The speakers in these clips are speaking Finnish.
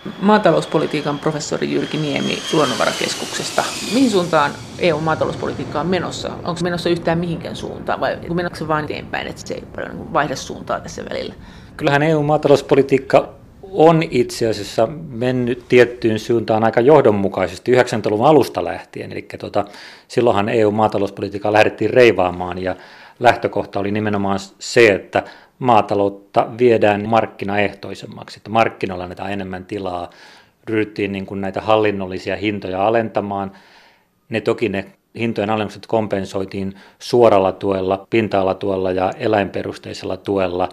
Maatalouspolitiikan professori Jyrki Niemi Luonnonvarakeskuksesta. Mihin suuntaan EU-maatalouspolitiikka on menossa? Onko se menossa yhtään mihinkään suuntaan vai menossa se vain eteenpäin, että se ei paljon vaihda suuntaa tässä välillä? Kyllähän EU-maatalouspolitiikka on itse asiassa mennyt tiettyyn suuntaan aika johdonmukaisesti 90-luvun alusta lähtien. Eli silloinhan EU-maatalouspolitiikkaa lähdettiin reivaamaan ja lähtökohta oli nimenomaan se, että maataloutta viedään markkinaehtoisemmaksi, että markkinoilla annetaan enemmän tilaa, ryhdyttiin niin kuin näitä hallinnollisia hintoja alentamaan. Ne hintojen alennukset kompensoitiin suoralla tuella, pinta-alatuella ja eläinperusteisella tuella.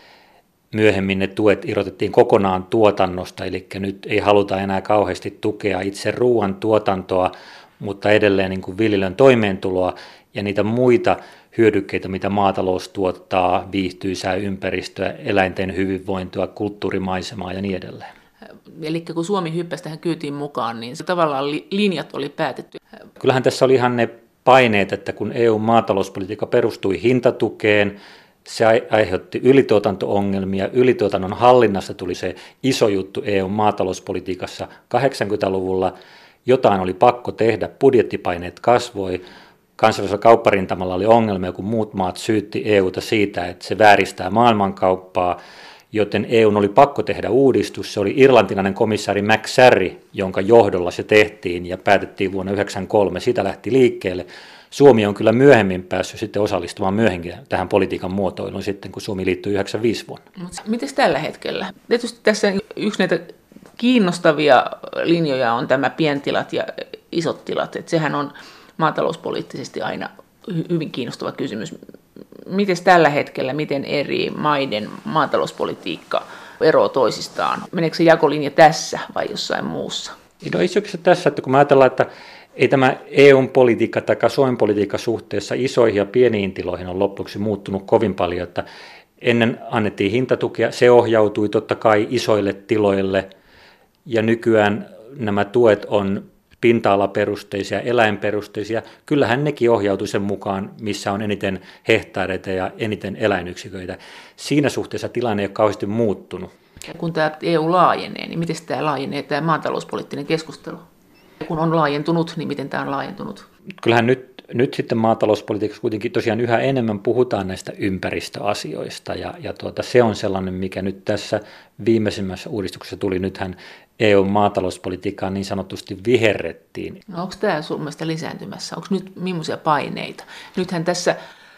Myöhemmin ne tuet irrotettiin kokonaan tuotannosta, eli nyt ei haluta enää kauheasti tukea itse ruoan tuotantoa, mutta edelleen niin kuin viljelyn toimeentuloa ja niitä muita hyödykkeitä, mitä maatalous tuottaa, viihtyisää ympäristöä, eläinten hyvinvointia, kulttuurimaisemaa ja niin edelleen. Eli kun Suomi hyppäsi tähän kyytiin mukaan, niin se tavallaan linjat oli päätetty. Kyllähän tässä oli ihan ne paineet, että kun EU-maatalouspolitiikka perustui hintatukeen, se aiheutti ylituotanto-ongelmia. Ylituotannon hallinnasta tuli se iso juttu EU-maatalouspolitiikassa 80-luvulla. Jotain oli pakko tehdä, budjettipaineet kasvoi. Kansainvälisellä kaupparintamalla oli ongelmia, kun muut maat syytti EUta siitä, että se vääristää maailmankauppaa, joten EUn oli pakko tehdä uudistus. Se oli irlantilainen komissaari McSarry, jonka johdolla se tehtiin ja päätettiin vuonna 1993. Siitä lähti liikkeelle. Suomi on kyllä myöhemmin päässyt sitten osallistumaan myöhemmin tähän politiikan muotoiluun sitten, kun Suomi liittyi 1995 vuonna. Miten tällä hetkellä? Tietysti tässä yksi näitä kiinnostavia linjoja on tämä pientilat ja isot tilat. Että sehän on maatalouspoliittisesti aina hyvin kiinnostava kysymys. Miten tällä hetkellä, miten eri maiden maatalouspolitiikka eroaa toisistaan? Meneekö se jakolinja tässä vai jossain muussa? No itse asiassa tässä, että kun me ajatellaan, että ei tämä EU-politiikka tai Suomen politiikka suhteessa isoihin ja pieniin tiloihin on loppuksi muuttunut kovin paljon, että ennen annettiin hintatukea, se ohjautui totta kai isoille tiloille ja nykyään nämä tuet on pinta-alaperusteisia, eläinperusteisia. Kyllähän nekin ohjautui sen mukaan, missä on eniten hehtaareita ja eniten eläinyksiköitä. Siinä suhteessa tilanne ei ole kauheasti muuttunut. Ja kun tämä EU laajenee, niin miten tämä laajenee, tämä maatalouspoliittinen keskustelu? Ja kun on laajentunut, niin miten tämä on laajentunut? Kyllähän nyt sitten maatalouspolitiikassa kuitenkin tosiaan yhä enemmän puhutaan näistä ympäristöasioista ja se on sellainen, mikä nyt tässä viimeisimmässä uudistuksessa tuli. Nythän EU-maatalouspolitiikkaa niin sanotusti viherrettiin. No onko tämä sun mielestä lisääntymässä? Onko nyt millaisia paineita? Nythän tässä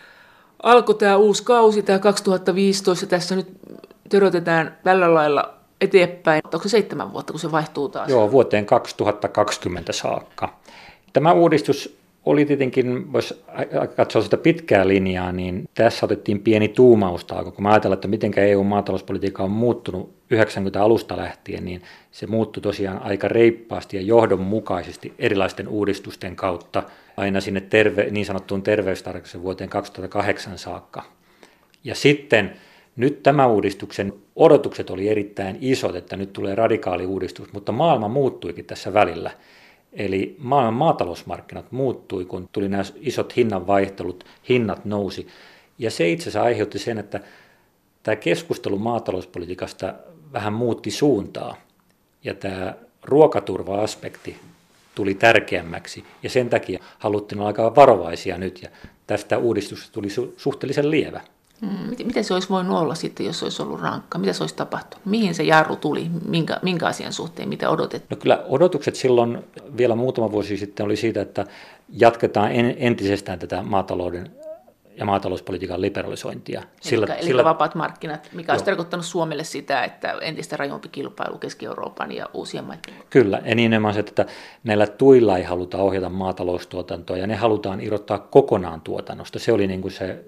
alkoi tämä uusi kausi, tämä 2015, tässä nyt törötetään tällä lailla eteenpäin. Onko se 7 vuotta, kun se vaihtuu taas? Joo, vuoteen 2020 saakka. Tämä uudistus oli tietenkin, voisi katsoa sitä pitkää linjaa, niin tässä otettiin pieni tuumaustauko. Kun mä ajatellaan, että miten EU-maatalouspolitiikka on muuttunut 90 alusta lähtien, niin se muuttui tosiaan aika reippaasti ja johdonmukaisesti erilaisten uudistusten kautta aina sinne niin sanottuun terveystarkastukseen vuoteen 2008 saakka. Ja sitten nyt tämä uudistuksen odotukset oli erittäin isot, että nyt tulee radikaali uudistus, mutta maailma muuttuikin tässä välillä. Eli maailman maatalousmarkkinat muuttui, kun tuli nämä isot hinnanvaihtelut, hinnat nousi. Ja se itse asiassa aiheutti sen, että tämä keskustelu maatalouspolitiikasta vähän muutti suuntaa. Ja tämä ruokaturva-aspekti tuli tärkeämmäksi. Ja sen takia haluttiin olla aika varovaisia nyt. Ja tästä uudistuksesta tuli suhteellisen lievä. Miten se olisi voinut olla sitten, jos olisi ollut rankka? Mitä se olisi tapahtunut? Mihin se jarru tuli? Minkä asian suhteen? Mitä odotettiin? No kyllä odotukset silloin vielä muutama vuosi sitten oli siitä, että jatketaan entisestään tätä maatalouden ja maatalouspolitiikan liberalisointia. Eli vapaat markkinat, mikä olisi tarkoittanut Suomelle sitä, että entistä rajumpi kilpailu Keski-Euroopan ja uusien maiden. Kyllä, ja nimenomaan se, että näillä tuilla ei haluta ohjata maataloustuotantoa, ja ne halutaan irrottaa kokonaan tuotannosta. Se oli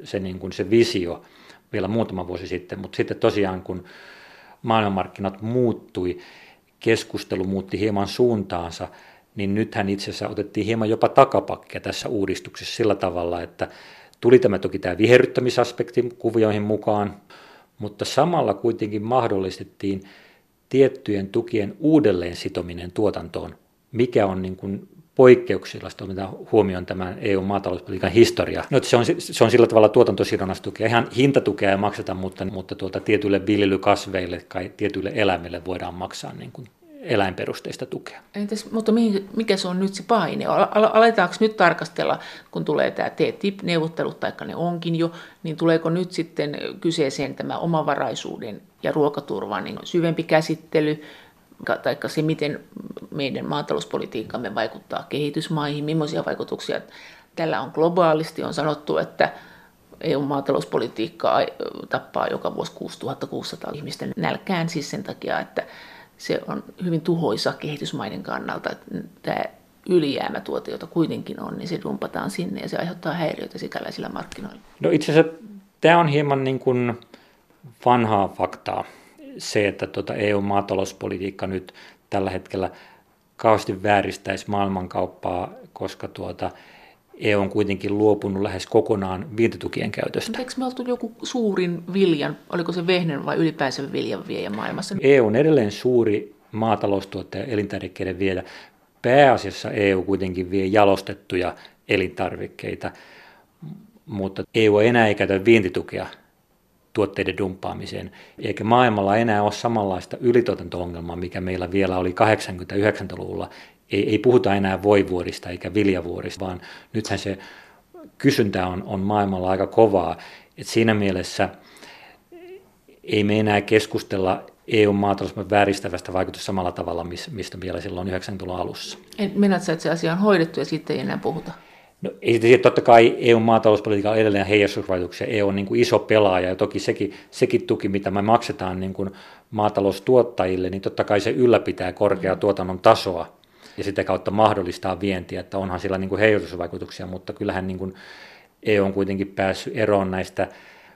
se visio vielä muutama vuosi sitten, mutta sitten tosiaan kun maailmanmarkkinat muuttui, keskustelu muutti hieman suuntaansa, niin nythän itse asiassa otettiin hieman jopa takapakkia tässä uudistuksessa sillä tavalla, että tuli toki tämä viherryttämisaspekti kuvioihin mukaan, mutta samalla kuitenkin mahdollistettiin tiettyjen tukien uudelleen sitominen tuotantoon, mikä on niin kuin poikkeuksellista, mitä huomioon tämän EU-maatalouspolitiikan historia. No, se on sillä tavalla tuotantosidonnaista tukea. Ihan hintatukea ei makseta, mutta tietyille viljelykasveille tai tietyille eläimille voidaan maksaa niin kuin eläinperusteista tukea. Entäs, mutta mikä se on nyt se paine? Aletaanko nyt tarkastella, kun tulee tämä TTIP-neuvottelut, taikka ne onkin jo, niin tuleeko nyt sitten kyseeseen tämä omavaraisuuden ja ruokaturvan niin syvempi käsittely, taikka se, miten meidän maatalouspolitiikkamme vaikuttaa kehitysmaihin, millaisia vaikutuksia tällä on globaalisti. On sanottu, että EU-maatalouspolitiikka tappaa joka vuosi 6600 ihmisten nälkään siis sen takia, että se on hyvin tuhoisa kehitysmaiden kannalta. Tämä ylijäämätuote, jota kuitenkin on, niin se dumpataan sinne ja se aiheuttaa häiriöitä sikäläisillä markkinoilla. No itse asiassa tämä on hieman niin kuin vanhaa faktaa. Se, että EU-maatalouspolitiikka nyt tällä hetkellä kauheasti vääristäisi maailmankauppaa, koska EU on kuitenkin luopunut lähes kokonaan vientitukien käytöstä. Mutta eikö me oltu joku suurin viljan, oliko se vehnän vai ylipäänsä viljan viejä maailmassa? EU on edelleen suuri maataloustuottaja ja elintarvikkeiden viejä. Pääasiassa EU kuitenkin vie jalostettuja elintarvikkeita, mutta EU ei käytä vientitukea tuotteiden dumppaamiseen, eikä maailmalla enää ole samanlaista ylituotanto-ongelmaa, mikä meillä vielä oli 80-90-luvulla. Ei puhuta enää voivuorista eikä viljavuorista, vaan nythän se kysyntä on maailmalla aika kovaa. Et siinä mielessä ei me enää keskustella EU-maatalouden vääristävästä vaikutusta samalla tavalla, mistä vielä silloin 90-luvun alussa. Meinaatko, että se asia on hoidettu ja siitä ei enää puhuta? No, ei totta kai EU-maatalouspolitiikalla on edelleen heijastusvaikutuksia. EU on niin kuin iso pelaaja ja toki sekin tuki, mitä me maksetaan niin kuin maataloustuottajille, niin totta kai se ylläpitää korkeaa tuotannon tasoa ja sitä kautta mahdollistaa vientiä, että onhan sillä niin kuin heijastusvaikutuksia, mutta kyllähän niin kuin EU on kuitenkin päässyt eroon näistä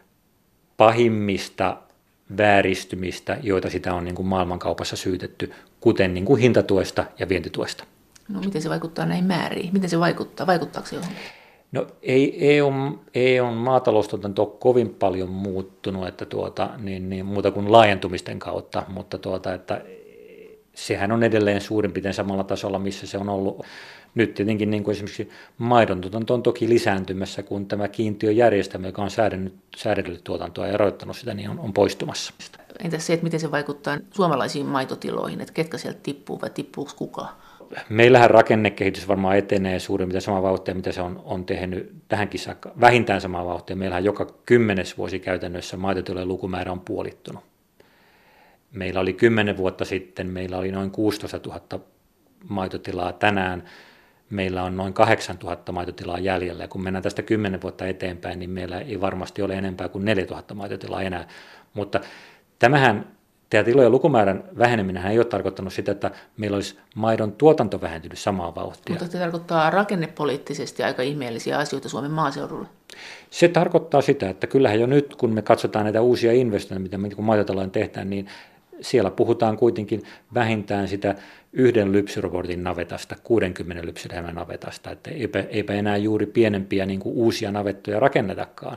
pahimmista vääristymistä, joita sitä on niin kuin maailmankaupassa syytetty, kuten niin kuin hintatuesta ja vientituesta. No miten se vaikuttaa näihin määriin? Miten se vaikuttaa? Vaikuttaako se johonkin? No ei EUn maataloustuotanto ole kovin paljon muuttunut, että niin muuta kuin laajentumisten kautta, mutta että sehän on edelleen suurin piirtein samalla tasolla, missä se on ollut. Nyt tietenkin niin kuin esimerkiksi maidontuotanto on toki lisääntymässä, kun tämä kiintiöjärjestelmä, joka on säädellyt tuotantoa ja eroittanut sitä, niin on poistumassa. Entäs se, että miten se vaikuttaa suomalaisiin maitotiloihin, että ketkä sieltä tippuu vai tippuuko kukaan? Meillähän rakennekehitys varmaan etenee suurin piirtein samaa vauhtia, mitä se on tehnyt tähänkin saakka. Vähintään samaa vauhtia. Meillähän joka 10. vuosi käytännössä maitotilojen lukumäärä on puolittunut. Meillä oli 10 vuotta sitten, meillä oli noin 16 000 maitotilaa. Tänään meillä on noin 8 000 maitotilaa jäljellä. Ja kun mennään tästä 10 vuotta eteenpäin, niin meillä ei varmasti ole enempää kuin 4 000 maitotilaa enää. Mutta tämä tilojen lukumäärän väheneminen ei ole tarkoittanut sitä, että meillä olisi maidon tuotanto vähentynyt samaa vauhtia. Mutta se tarkoittaa rakennepoliittisesti aika ihmeellisiä asioita Suomen maaseudulle. Se tarkoittaa sitä, että kyllähän jo nyt, kun me katsotaan näitä uusia investointeja, mitä kun maitotalouden tehdään, niin siellä puhutaan kuitenkin vähintään sitä 1 lypsyrobotin navetasta, 60 lypsylehmän navetasta, että eipä enää juuri pienempiä niin kuin uusia navettoja rakennetakaan.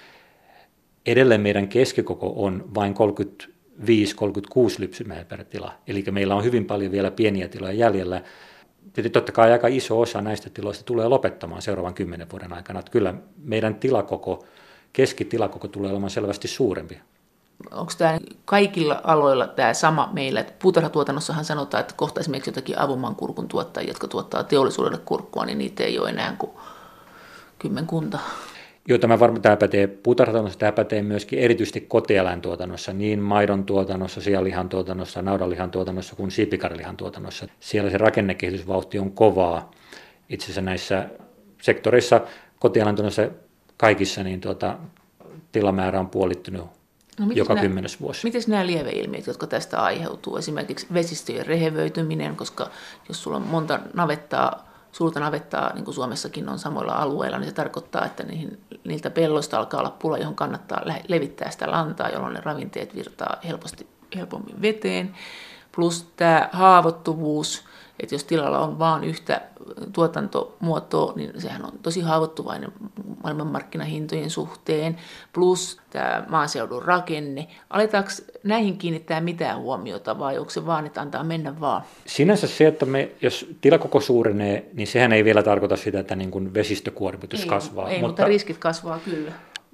Edelleen meidän keskikoko on vain 35-36 lypsylehmää per tila, eli meillä on hyvin paljon vielä pieniä tiloja jäljellä. Tietysti totta kai aika iso osa näistä tiloista tulee lopettamaan seuraavan 10 vuoden aikana, että kyllä meidän keskitilakoko tulee olemaan selvästi suurempi. Onko tämä kaikilla aloilla tämä sama meillä? Puutarhatuotannossahan sanotaan, että kohta esimerkiksi jotakin avomankurkun tuottajia, jotka tuottaa teollisuudelle kurkkua, niin niitä ei ole enää kuin kymmenkunta. Joo, tämä pätee puutarhatuotannossa, tämä pätee myöskin erityisesti kotieläintuotannossa, niin maidon tuotannossa, sianlihan tuotannossa, naudanlihan tuotannossa kuin siipikarjalihan tuotannossa. Siellä se rakennekehitysvauhti on kovaa. Itse asiassa näissä sektoreissa, kotieläintuotannossa kaikissa, niin tilamäärä on puolittunut joka 10 vuosi. Miten nämä lieveilmiöt, jotka tästä aiheutuu? Esimerkiksi vesistöjen rehevöityminen, koska jos sulla on monta suurta navettaa, niin kuin Suomessakin on samoilla alueilla, niin se tarkoittaa, että niiltä pelloista alkaa olla pula, johon kannattaa levittää sitä lantaa, jolloin ne ravinteet virtaa helpommin veteen. Plus tämä haavoittuvuus, että jos tilalla on vain yhtä tuotantomuotoa, niin sehän on tosi haavoittuvainen maailmanmarkkinahintojen suhteen. Plus tämä maaseudun rakenne. Aletaanko näihin kiinnittää mitään huomiota vai onko se vaan, että antaa mennä vaan? Sinänsä se, että jos tilakoko suurenee, niin sehän ei vielä tarkoita sitä, että niin kuin vesistökuormitus kasvaa. Mutta riskit kasvaa kyllä.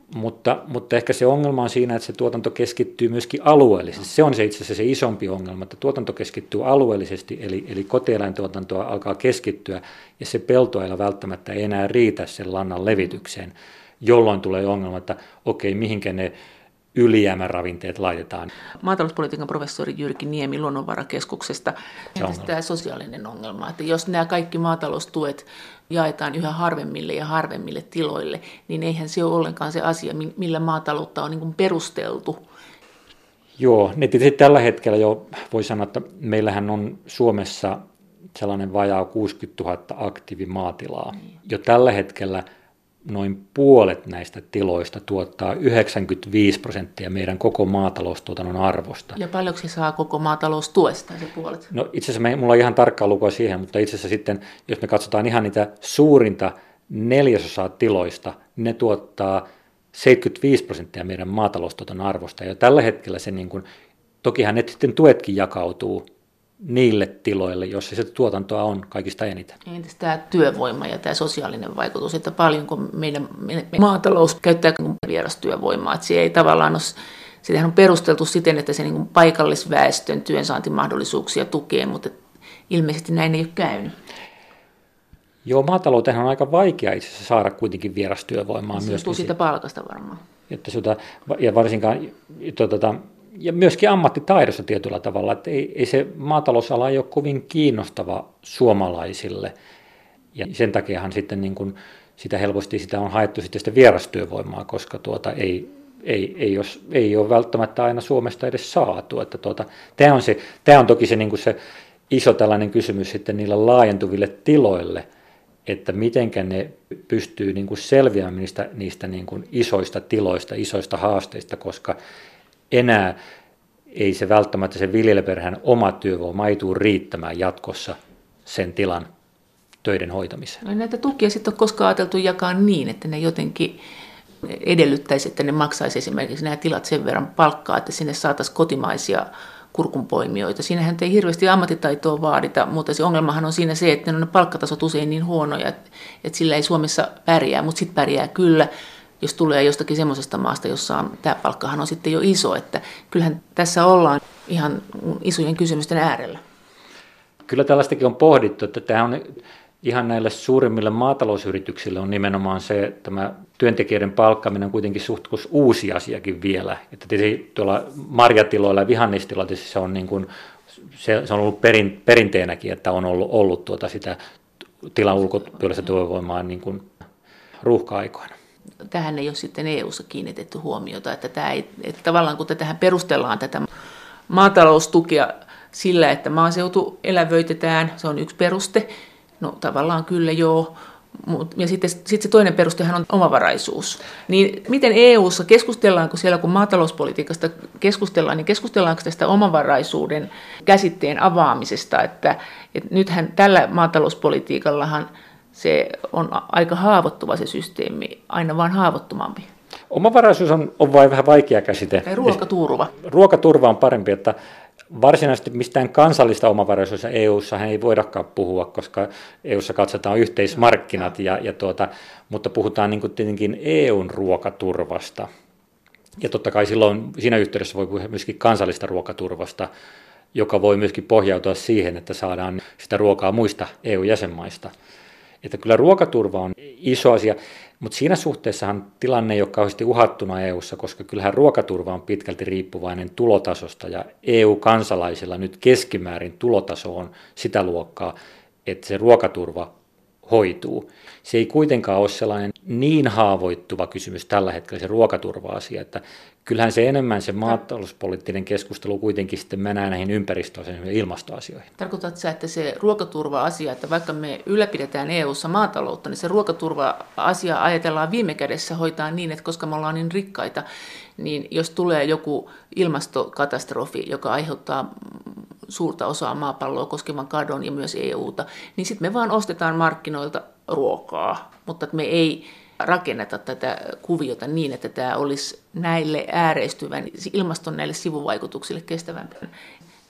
Mutta ehkä se ongelma on siinä, että se tuotanto keskittyy myöskin alueellisesti. Se on se itse asiassa se isompi ongelma, että tuotanto keskittyy alueellisesti, eli kotieläintuotantoa alkaa keskittyä, ja se peltoeläin välttämättä ei enää riitä sen lannan levitykseen, jolloin tulee ongelma, että okei, mihinkä ne ylijäämäravinteet laitetaan. Maatalouspolitiikan professori Jyrki Niemi Luonnonvarakeskuksesta. Tämä sosiaalinen ongelma, että jos nämä kaikki maataloustuet jaetaan yhä harvemmille ja harvemmille tiloille, niin eihän se ole ollenkaan se asia, millä maataloutta on niin kuin perusteltu. Joo, ne tietysti tällä hetkellä jo voi sanoa, että meillähän on Suomessa sellainen vajaa 60 000 aktiivimaatilaa. Jo tällä hetkellä noin puolet näistä tiloista tuottaa 95% meidän koko maataloustuotannon arvosta. Ja paljonko se saa koko maataloustuesta se puolet? No itse asiassa mulla on ihan tarkkaa lukua siihen, mutta itse asiassa sitten, jos me katsotaan ihan niitä suurinta 4/4 tiloista, ne tuottaa 75% meidän maataloustuotannon arvosta. Ja tällä hetkellä se niin kuin, tokihan ne sitten tuetkin jakautuu niille tiloille, joissa se tuotantoa on kaikista eniten. Entäs tämä työvoima ja tämä sosiaalinen vaikutus, että paljonko meidän maatalous käyttää vierastyövoimaa, että se ei tavallaan ole, sitähän on perusteltu siten, että se niin kuin paikallisväestön työnsaantimahdollisuuksia tukee, mutta ilmeisesti näin ei ole käynyt. Joo, maatalouteen on aika vaikea itse asiassa saada kuitenkin vierastyövoimaa. Se johtuu siitä palkasta varmaan. Ja varsinkaan ja myöskin ammattitaidossa tietyllä tavalla, että ei se maatalousala ei ole kovin kiinnostava suomalaisille. Ja sen takiahan sitten niin kuin sitä helposti sitä on haettu sitten sitä vierastyövoimaa, koska ei ole välttämättä aina Suomesta edes saatu. Että tämä on toki se, niin kuin se iso tällainen kysymys sitten niille laajentuville tiloille, että mitenkä ne pystyy niin kuin selviämään niistä niin kuin isoista tiloista, isoista haasteista, koska enää ei se välttämättä se viljelijäperheen oma työvoima ei tule riittämään jatkossa sen tilan töiden hoitamiseen. No näitä tukia sitten on koskaan ajateltu jakaa niin, että ne jotenkin edellyttäisi, että ne maksaisi esimerkiksi nämä tilat sen verran palkkaa, että sinne saataisiin kotimaisia kurkunpoimijoita. Siinähän ei hirveästi ammattitaitoa vaadita, mutta se ongelmahan on siinä se, että ne palkkatasot usein niin huonoja, että sillä ei Suomessa pärjää, mutta sitten pärjää kyllä, jos tulee jostakin semmoisesta maasta, jossa tämä palkkahan on sitten jo iso, että kyllähän tässä ollaan ihan isojen kysymysten äärellä. Kyllä tällaistakin on pohdittu, että tämä on ihan näille suurimmille maatalousyrityksille on nimenomaan se, että tämä työntekijöiden palkkaaminen on kuitenkin suht uusi asiakin vielä. Että tietysti tuolla marjatiloilla ja vihannistiloilla se on, niin kuin, se on ollut perinteenäkin, että on ollut sitä tilan ulkopuolista työvoimaa niin kuin ruuhka-aikoina. Tähän ei ole sitten EU:ssa kiinnitetty huomiota, että tavallaan kun tähän perustellaan tätä maataloustukea sillä, että maaseutu elävöitetään, se on yksi peruste. No tavallaan kyllä joo, ja sitten se toinen perustehan on omavaraisuus. Niin miten EU:ssa keskustellaanko siellä, kun maatalouspolitiikasta keskustellaan, niin keskustellaanko tästä omavaraisuuden käsitteen avaamisesta, että nythän tällä maatalouspolitiikallahan se on aika haavoittuva se systeemi, aina vaan haavoittumampi. Omavaraisuus on vain vähän vaikea käsite. Tai ruokaturva. Ruokaturva on parempi, että varsinaisesti mistään kansallista omavaraisuudessa EU:ssa ei voidakaan puhua, koska EU:ssa katsotaan yhteismarkkinat, mutta puhutaan niin kuin tietenkin EU:n ruokaturvasta. Ja totta kai silloin siinä yhteydessä voi puhua myöskin kansallista ruokaturvasta, joka voi myöskin pohjautua siihen, että saadaan sitä ruokaa muista EU-jäsenmaista. Että kyllä ruokaturva on iso asia, mutta siinä suhteessahan tilanne ei ole kauheasti uhattuna EU:ssa, koska kyllähän ruokaturva on pitkälti riippuvainen tulotasosta ja EU-kansalaisilla nyt keskimäärin tulotaso on sitä luokkaa, että se ruokaturva hoituu. Se ei kuitenkaan ole sellainen niin haavoittuva kysymys tällä hetkellä se ruokaturva-asia, että kyllähän se enemmän se maatalouspoliittinen keskustelu kuitenkin sitten menee näihin ympäristöasioihin ja ilmastoasioihin. Tarkoitatko sä, että se ruokaturva-asia, että vaikka me ylläpidetään EU:ssa maataloutta, niin se ruokaturva-asia ajatellaan viime kädessä hoitaa niin, että koska me ollaan niin rikkaita, niin jos tulee joku ilmastokatastrofi, joka aiheuttaa suurta osaa maapalloa koskevan kadon ja myös EUta, niin sitten me vaan ostetaan markkinoilta ruokaa, mutta me ei rakenneta tätä kuviota niin, että tämä olisi näille ääreistyvän ilmaston näille sivuvaikutuksille kestävämpi.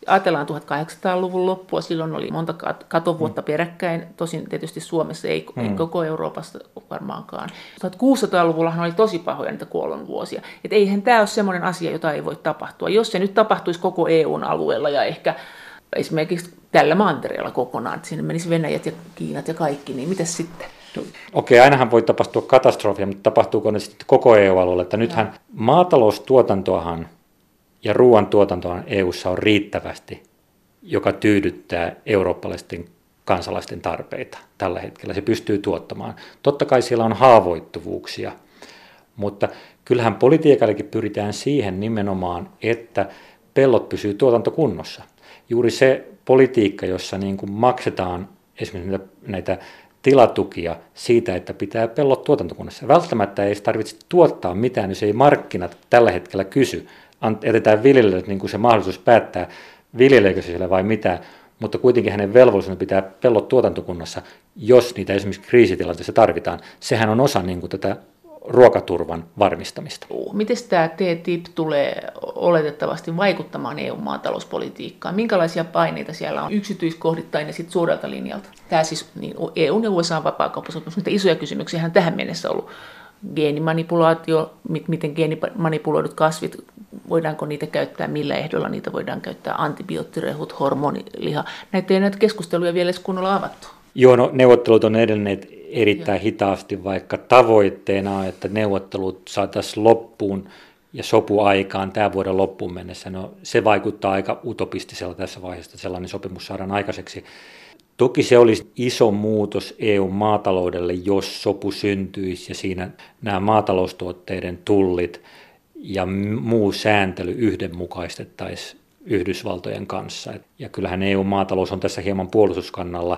Ajatellaan 1800-luvun loppua, silloin oli monta katovuotta peräkkäin, tosin tietysti Suomessa ei koko Euroopassa varmaankaan. 1600-luvullahan oli tosi pahoja niitä kuolonvuosia. Et eihän tämä ole semmoinen asia, jota ei voi tapahtua. Jos se nyt tapahtuisi koko EUn alueella ja ehkä esimerkiksi tällä mantereella kokonaan, että sinne menisi Venäjät ja Kiinat ja kaikki, niin mitäs sitten? Okei, ainahan voi tapahtua katastrofia, mutta tapahtuuko ne sitten koko EU-alueella? Että nythän maataloustuotantoahan ja ruoantuotantoa EU:ssa on riittävästi, joka tyydyttää eurooppalaisten kansalaisten tarpeita tällä hetkellä. Se pystyy tuottamaan. Totta kai siellä on haavoittuvuuksia, mutta kyllähän politiikallakin pyritään siihen nimenomaan, että pellot pysyy tuotantokunnossa. Juuri se politiikka, jossa niin kuin maksetaan esimerkiksi näitä tilatukia siitä, että pitää pellot tuotantokunnassa. Välttämättä ei tarvitse tuottaa mitään, jos ei markkinat tällä hetkellä kysy. Jätetään viljelijälle niin kuin se mahdollisuus päättää, viljeleekö se siellä vai mitä, mutta kuitenkin hänen velvollisuuden pitää pellot tuotantokunnassa, jos niitä esimerkiksi kriisitilanteessa tarvitaan. Sehän on osa niin kuin tätä ruokaturvan varmistamista. Miten tämä TTIP tulee oletettavasti vaikuttamaan EU-maatalouspolitiikkaan? Minkälaisia paineita siellä on yksityiskohdittain ja sitten suurelta linjalta? Tämä siis niin EUn ja USA:n vapaakauppasopimus, mutta isoja kysymyksiä tähän mennessä ollut. Geenimanipulaatio, miten geenimanipuloidut kasvit, voidaanko niitä käyttää, millä ehdolla niitä voidaan käyttää, antibioottirehut, hormoniliha. Näitä ei näitä keskusteluja vielä edes kunnolla avattu. Joo, no, neuvottelut on edenneet erittäin hitaasti, vaikka tavoitteena on, että neuvottelut saataisiin loppuun ja sopuaikaan tämän vuoden loppuun mennessä. No, se vaikuttaa aika utopistisella tässä vaiheessa, että sellainen sopimus saadaan aikaiseksi. Toki se olisi iso muutos EU-maataloudelle, jos sopu syntyisi ja siinä nämä maataloustuotteiden tullit ja muu sääntely yhdenmukaistettaisiin Yhdysvaltojen kanssa. Ja kyllähän EU-maatalous on tässä hieman puolustuskannalla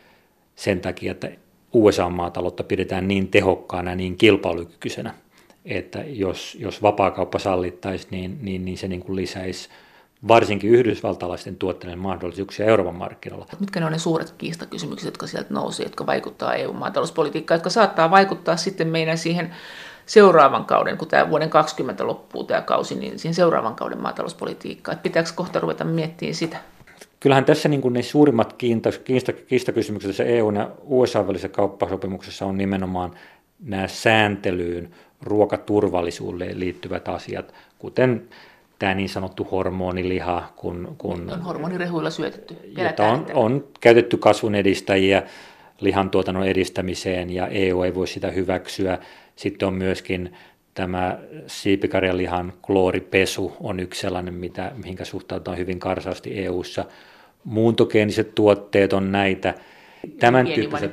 sen takia, että USA-maataloutta pidetään niin tehokkaana ja niin kilpailukykyisenä, että jos vapaakauppa sallittaisiin, niin se niin kuin lisäisi varsinkin yhdysvaltalaisten tuotteiden mahdollisuuksia Euroopan markkinoilla. Mitkä ne on ne suuret kiistakysymykset, jotka sieltä nousee, jotka vaikuttaa EU-maatalouspolitiikkaan, jotka saattaa vaikuttaa sitten meidän siihen seuraavan kauden, kun tämä vuoden 2020 loppuu tämä kausi, niin siihen seuraavan kauden maatalouspolitiikkaan. Että pitääkö kohta ruveta miettimään sitä? Kyllähän tässä niin kuin ne suurimmat kiistakysymykset tässä EU:n ja USA välisessä kauppasopimuksessa on nimenomaan nämä sääntelyyn, ruokaturvallisuuteen liittyvät asiat, kuten tämä niin sanottu hormoniliha, kun on hormonirehuilla syötetty. Jota on käytetty kasvun edistäjiä lihantuotannon edistämiseen ja EU ei voi sitä hyväksyä. Sitten on myöskin tämä siipikarjalihan klooripesu on yksi sellainen, mihinkä suhtaudutaan hyvin karsaasti EU:ssa. Muuntogeeniset tuotteet on näitä. Tämän tyyppiset,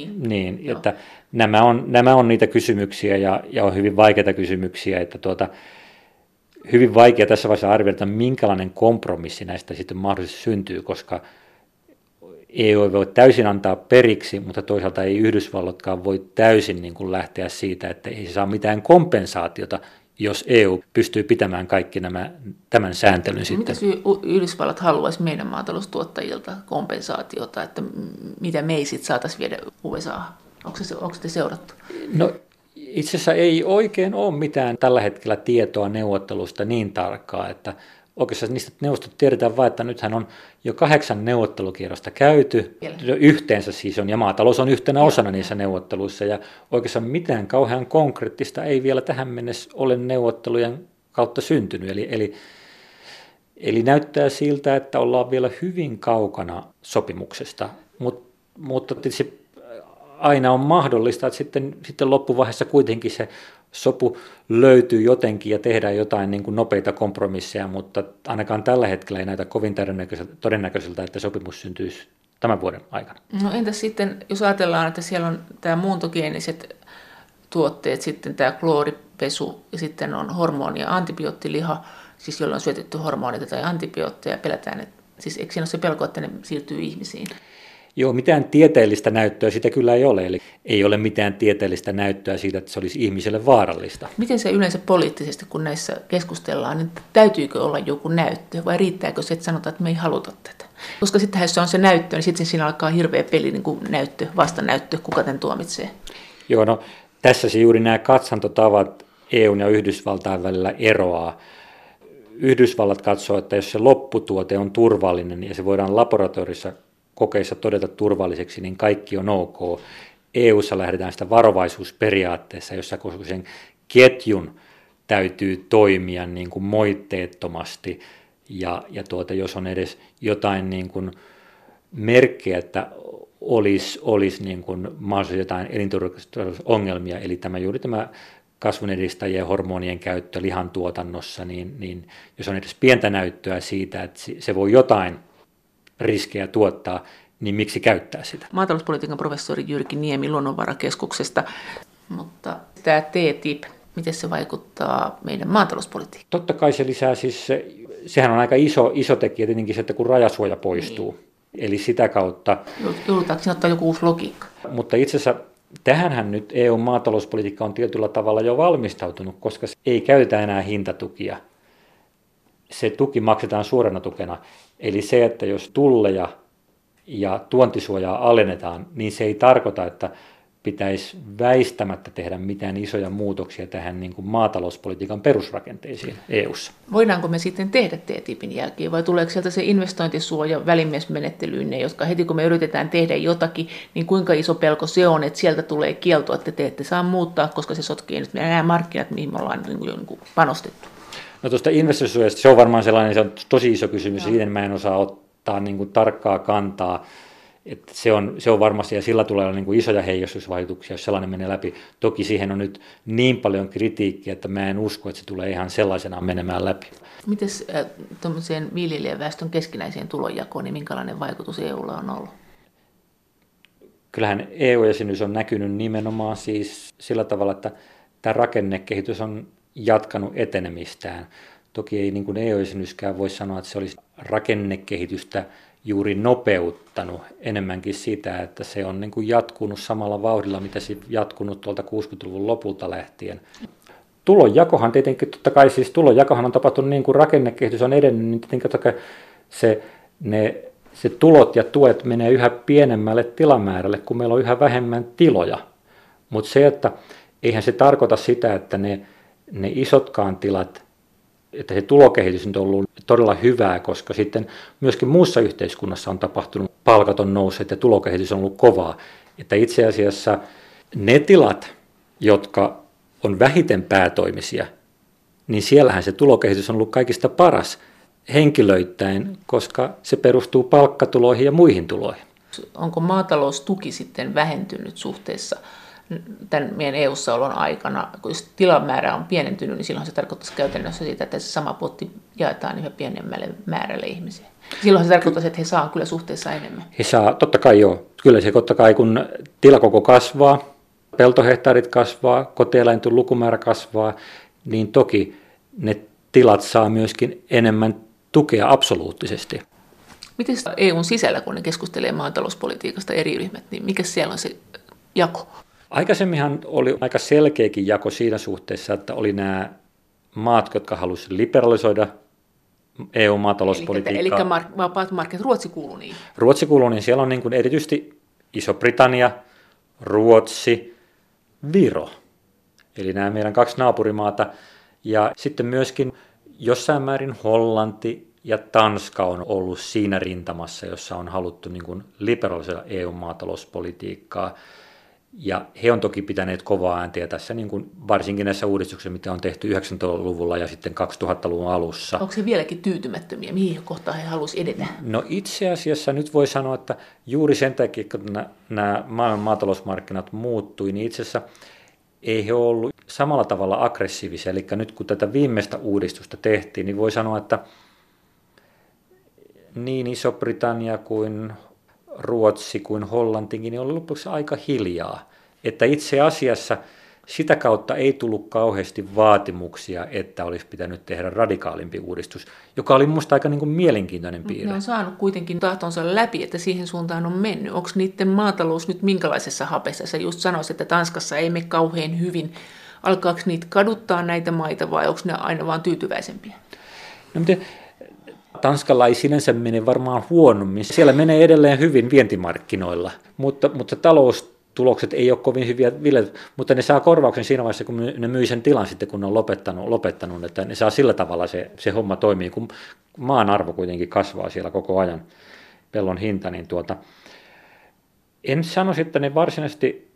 niin että nämä on niitä kysymyksiä ja on hyvin vaikeita kysymyksiä, että hyvin vaikea tässä vaiheessa arvioida, minkälainen kompromissi näistä sitten mahdollisesti syntyy, koska EU ei voi täysin antaa periksi, mutta toisaalta ei Yhdysvallotkaan voi täysin niin kuin lähteä siitä, että ei se saa mitään kompensaatiota, jos EU pystyy pitämään kaikki tämän sääntelyn sitten. Mitä Yhdysvallat haluaisi meidän maataloustuottajilta kompensaatiota, että mitä me ei sitten saataisiin viedä USA:han? Onko se seurattu? No, itse asiassa ei oikein ole mitään tällä hetkellä tietoa neuvottelusta niin tarkkaa, että oikeastaan niistä neuvotteluista tiedetään vain, että nythän on jo 8 neuvottelukierrosta käyty, yhteensä siis on, ja maatalous on yhtenä osana niissä neuvotteluissa, ja oikeastaan mitään kauhean konkreettista ei vielä tähän mennessä ole neuvottelujen kautta syntynyt, eli näyttää siltä, että ollaan vielä hyvin kaukana sopimuksesta, mutta tietysti aina on mahdollista, että sitten loppuvaiheessa kuitenkin se sopu löytyy jotenkin ja tehdään jotain niin kuin nopeita kompromisseja, mutta ainakaan tällä hetkellä ei näytä kovin todennäköiseltä, että sopimus syntyisi tämän vuoden aikana. No entäs sitten, jos ajatellaan, että siellä on tämä muuntogeeniset tuotteet, sitten tämä klooripesu ja sitten on hormoni- ja antibioottiliha, siis jolla on syötetty hormoneita tai antibiootteja, pelätään, että siis eikö siinä ole se pelko, että ne siirtyy ihmisiin? Joo, mitään tieteellistä näyttöä siitä kyllä ei ole, eli ei ole mitään tieteellistä näyttöä siitä, että se olisi ihmiselle vaarallista. Miten se yleensä poliittisesti, kun näissä keskustellaan, niin täytyykö olla joku näyttö vai riittääkö se, että sanotaan, että me ei haluta tätä? Koska sitten jos se on se näyttö, niin sitten siinä alkaa hirveä peli, niin kuin näyttö, vastanäyttö, kuka tämän tuomitsee. Joo, no tässä se juuri nämä katsantotavat EUn ja Yhdysvaltain välillä eroaa. Yhdysvallat katsoo, että jos se lopputuote on turvallinen ja se voidaan laboratoriossa kokeissa todeta turvalliseksi, niin kaikki on ok. EU:ssa lähdetään sitä varovaisuusperiaatteessa, jossa koska sen ketjun täytyy toimia niin kuin moitteettomasti ja jos on edes jotain niin kuin merkkejä, että olisi niin kuin mahdollisesti jotain elintarvikeongelmia, eli juuri tämä kasvun edistäjien ja hormonien käyttö lihantuotannossa, niin jos on edes pientä näyttöä siitä, että se voi jotain riskejä tuottaa, niin miksi käyttää sitä? Maatalouspolitiikan professori Jyrki Niemi Luonnonvarakeskuksesta, mutta tämä TTIP, miten se vaikuttaa meidän maatalouspolitiikkaan? Totta kai se lisää, siis sehän on aika iso tekijä tietenkin se, että kun rajasuoja poistuu, niin. Eli sitä kautta... Joudutaanko siinä ottaa joku uusi logiikka? Mutta itse asiassa tähänhän nyt EU-maatalouspolitiikka on tietyllä tavalla jo valmistautunut, koska ei käytetä enää hintatukia. Se tuki maksetaan suorana tukena. Eli se, että jos tulleja ja tuontisuojaa alennetaan, niin se ei tarkoita, että pitäisi väistämättä tehdä mitään isoja muutoksia tähän niin kuin maatalouspolitiikan perusrakenteisiin EU:ssa. Voidaanko me sitten tehdä TTIPin jälkeen vai tuleeko sieltä se investointisuoja välimiesmenettelyynne, jotka heti kun me yritetään tehdä jotakin, niin kuinka iso pelko se on, että sieltä tulee kielto, että te ette saa muuttaa, koska se sotkee nyt nämä markkinat, mihin me ollaan niin kuin panostettu. No tuosta investointisuojasta se on varmaan sellainen, se on tosi iso kysymys, siihen mä en osaa ottaa niin kuin tarkkaa kantaa. Että se on varmasti, ja sillä tulee olla niin kuin isoja heijastusvaikutuksia, jos sellainen menee läpi. Toki siihen on nyt niin paljon kritiikkiä, että mä en usko, että se tulee ihan sellaisenaan menemään läpi. Mites tuollaiseen viljelijäväestön keskinäiseen tulonjakoon, niin minkälainen vaikutus EUlla on ollut? Kyllähän EU-jäsenyys on näkynyt nimenomaan siis sillä tavalla, että tämä rakennekehitys on jatkanut etenemistään. Toki ei niin kuin EU-jäsenyyskään voi sanoa, että se olisi rakennekehitystä juuri nopeuttanut enemmänkin sitä, että se on niin kuin jatkunut samalla vauhdilla, mitä se jatkunut tuolta 60-luvun lopulta lähtien. Tulonjakohan tietenkin, totta kai siis tulonjakohan on tapahtunut niin kuin rakennekehitys on edennyt, niin tietenkin totta kai se tulot ja tuet menee yhä pienemmälle tilamäärälle, kun meillä on yhä vähemmän tiloja. Mutta se, että eihän se tarkoita sitä, että ne isotkaan tilat, että se tulokehitys on ollut todella hyvää, koska sitten myöskin muussa yhteiskunnassa on tapahtunut palkat on nousseet ja tulokehitys on ollut kovaa. Että itse asiassa ne tilat, jotka on vähiten päätoimisia, niin siellähän se tulokehitys on ollut kaikista paras henkilöittäin, koska se perustuu palkkatuloihin ja muihin tuloihin. Onko maataloustuki sitten vähentynyt suhteessa tämän meidän EU-olon aikana, kun jos tilamäärä on pienentynyt, niin silloin se tarkoittaisi käytännössä sitä, että se sama potti jaetaan yhä pienemmälle määrälle ihmisiä. Silloin se tarkoittaisi, että he saa kyllä suhteessa enemmän. He saa, totta kai joo. Kyllä se totta kai, kun tilakoko kasvaa, peltohehtaarit kasvaa, kotieläinten lukumäärä kasvaa, niin toki ne tilat saa myöskin enemmän tukea absoluuttisesti. Miten EUn sisällä, kun ne keskustelee maatalouspolitiikasta eri ryhmät, niin mikä siellä on se jako? Aikaisemminhan oli aika selkeäkin jako siinä suhteessa, että oli nämä maat, jotka halusivat liberalisoida EU-maatalouspolitiikkaa. Eli vapaat markkinat, Ruotsi kuuluu niin? Ruotsi kuuluu niin, siellä on niin kuin erityisesti Iso-Britannia, Ruotsi, Viro. Eli nämä meidän 2 naapurimaata. Ja sitten myöskin jossain määrin Hollanti ja Tanska on ollut siinä rintamassa, jossa on haluttu niin kuin liberalisoida EU-maatalouspolitiikkaa. Ja he on toki pitäneet kovaa ääntiä tässä, niin kuin varsinkin näissä uudistuksissa, mitä on tehty 90-luvulla ja sitten 2000-luvun alussa. Onko he vieläkin tyytymättömiä? Mihin kohtaan he haluaisivat edetä? No itse asiassa nyt voi sanoa, että juuri sen takia, kun nämä maailman maatalousmarkkinat muuttui, niin itse asiassa ei he ollut samalla tavalla aggressiivisia. Eli nyt kun tätä viimeistä uudistusta tehtiin, niin voi sanoa, että niin Iso-Britannia kuin Ruotsi kuin Hollantikin, niin oli lopuksi aika hiljaa. Että itse asiassa sitä kautta ei tullut kauheasti vaatimuksia, että olisi pitänyt tehdä radikaalimpi uudistus, joka oli minusta aika niin kuin mielenkiintoinen piirre. Ne on saanut kuitenkin tahtonsa läpi, että siihen suuntaan on mennyt. Onko niiden maatalous nyt minkälaisessa hapessa? Sä just sanoisit, että Tanskassa ei mene kauhean hyvin. Alkaako niitä kaduttaa näitä maita vai onko ne aina vaan tyytyväisempiä? No miten? Tanskalla ei sinänsä mene varmaan huonommin. Siellä menee edelleen hyvin vientimarkkinoilla, mutta talous tulokset ei ole kovin hyviä viljelyt, mutta ne saa korvauksen siinä vaiheessa, kun ne myy sen tilan sitten, kun ne on lopettanut, että ne saa sillä tavalla se homma toimii, kun maan arvo kuitenkin kasvaa siellä koko ajan, pellon hinta, niin en sanoisi, että ne varsinaisesti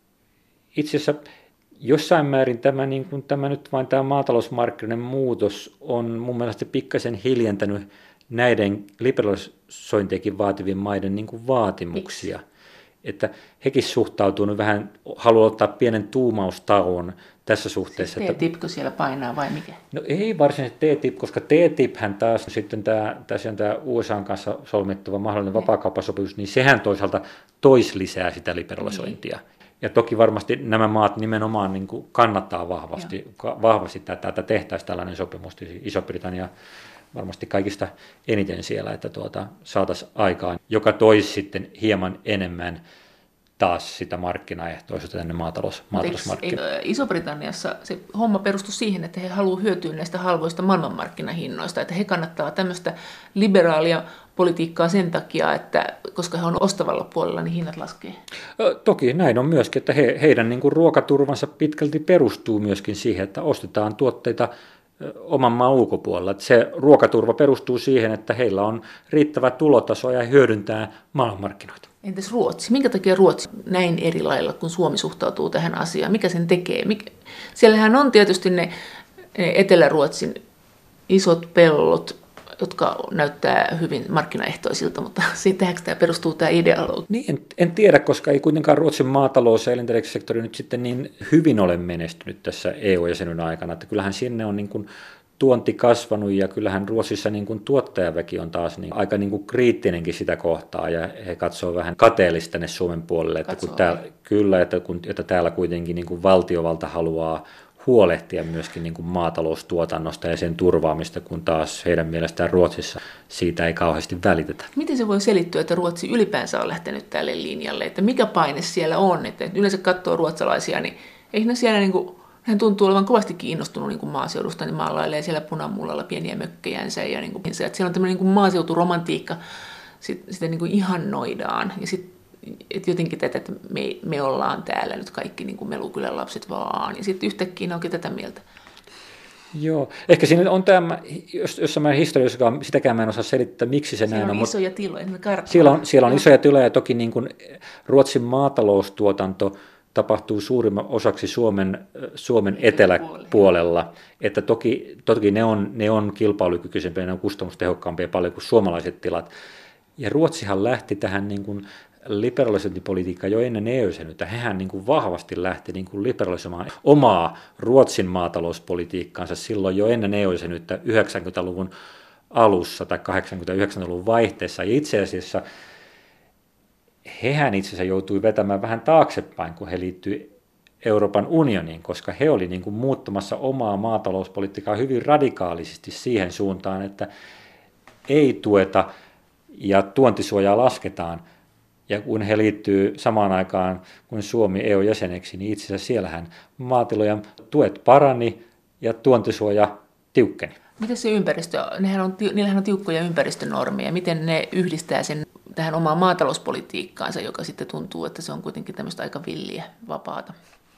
itse asiassa jossain määrin tämä nyt vain tämä maatalousmarkkinoiden muutos on mun mielestä pikkasen hiljentänyt näiden liberalisointiakin vaativien maiden niin kuin vaatimuksia. Että hekin suhtautuu nyt vähän, haluaa ottaa pienen tuumaustauon tässä suhteessa. Siis TTIP-kö siellä painaa vai mikä? No ei varsinaisesti TTIP, koska TTIP-hän taas sitten tämä USAn kanssa solmittava mahdollinen vapaakauppasopimus, niin sehän toisaalta toisi lisää sitä liberalisointia. Ja toki varmasti nämä maat nimenomaan niin kuin kannattaa vahvasti tätä tehtäisiin tällainen sopimus. Iso-Britannia varmasti kaikista eniten siellä, että saataisiin aikaan, joka toisi sitten hieman enemmän taas sitä markkinaehtoisuutta tänne maatalousmarkkinoille. Iso-Britanniassa se homma perustui siihen, että he haluavat hyötyä näistä halvoista maailmanmarkkinahinnoista, että he kannattaa tämmöistä liberaalia politiikkaa sen takia, että koska he on ostavalla puolella, niin hinnat laskee. Toki näin on myöskin, että heidän niin kuin ruokaturvansa pitkälti perustuu myöskin siihen, että ostetaan tuotteita oman maan ulkopuolella. Että se ruokaturva perustuu siihen, että heillä on riittävä tulotaso ja hyödyntää maailmanmarkkinoita. Entäs Ruotsi? Minkä takia Ruotsi näin eri lailla, kun Suomi suhtautuu tähän asiaan? Mikä sen tekee? Siellähän on tietysti ne Etelä-Ruotsin isot pellot, jotka näyttää hyvin markkinaehtoisilta, mutta siitähän tämä perustuu tämä ideologia. Niin, en tiedä, koska ei kuitenkaan Ruotsin maatalous- ja elintarvikesektori nyt sitten niin hyvin ole menestynyt tässä EU-jäsenyyden aikana, että kyllähän sinne on niin kuin tuonti kasvanut ja kyllähän Ruotsissa niin kuin tuottajaväki on taas niin aika niin kuin kriittinenkin sitä kohtaa ja he katsoo vähän kateellista tänne Suomen puolelle, että että täällä kuitenkin niin kuin valtiovalta haluaa huolehtia myöskin niin kuin maataloustuotannosta ja sen turvaamista, kun taas heidän mielestään Ruotsissa siitä ei kauheasti välitetä. Miten se voi selittyä, että Ruotsi ylipäänsä on lähtenyt tälle linjalle, että mikä paine siellä on, että yleensä katsoo ruotsalaisia, niin eikö ne siellä, niin kuin, hän tuntuu olevan kovasti kiinnostunut niin kuin maaseudusta, niin maalailee siellä punamullalla pieniä mökkejänsä ja niin kuin, että siellä on tämmöinen niin kuin maaseuturomantiikka, sitä niin kuin ihannoidaan ja sitten että jotenkin tätä, että me ollaan täällä nyt kaikki niin kuin Melukylän lapset vaan, ja sitten yhtäkkiä ne onkin tätä mieltä. Joo, ehkä siinä on tämä, jossain määrin historiassa, sitäkään mä en osaa selittää, miksi se näin on. Isoja tiloja, siellä on isoja tiloja, ja toki niin kuin Ruotsin maataloustuotanto tapahtuu suurimman osaksi Suomen eteläpuolella, että toki ne on kilpailukykyisempiä, ne on kustannustehokkaampia paljon kuin suomalaiset tilat, ja Ruotsihan lähti tähän niin kuin liberalisointipolitiikka jo ennen EU-jäsenyyttä. Hehän niin kuin vahvasti lähti niin kuin liberalisoimaan omaa Ruotsin maatalouspolitiikkaansa silloin jo ennen EU-jäsenyyttä 90-luvun alussa tai 80-90-luvun vaihteessa. Ja itse asiassa hehän itse asiassa joutui vetämään vähän taaksepäin, kun he liittyivät Euroopan unioniin, koska he olivat niin kuin muuttamassa omaa maatalouspolitiikkaa hyvin radikaalisesti siihen suuntaan, että ei tueta ja tuontisuojaa lasketaan. Ja kun he liittyy samaan aikaan kuin Suomi EU-jäseneksi, niin itse asiassa siellähän maatilojen tuet parani ja tuontisuoja tiukkeni. Miten se ympäristö, niillähän on tiukkoja ympäristönormeja, miten ne yhdistää sen tähän omaan maatalouspolitiikkaansa, joka sitten tuntuu, että se on kuitenkin tämmöistä aika villiä, vapaata?